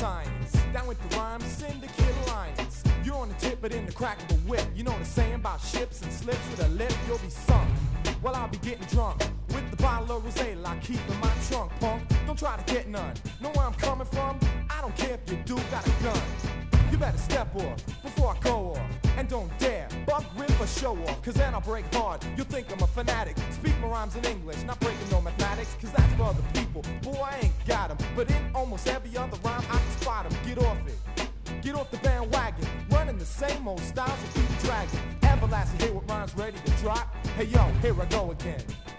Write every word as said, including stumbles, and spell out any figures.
science. Down with the rhymes, syndicate alliance. You're on the tip, but in the crack of a whip. You know the saying about ships and slips with a lip, you'll be sunk. Well, I'll be getting drunk with the bottle of rosé I keep in my trunk, punk. Don't try to get none. Know where I'm coming from? I don't care if you do got a gun. You better step off before I go off. And don't dare bug rip or show off, cause then I'll break hard. You'll think I'm a fanatic. Speak my rhymes in English, not breaking no mathematics, cause that's for other people. Boy, I ain't got 'em, but in almost every other rhyme I can spot 'em. Get off it. Get off the bandwagon. Running the same old styles and keep dragging. Everlasting, here with rhymes ready to drop. Hey yo, here I go again.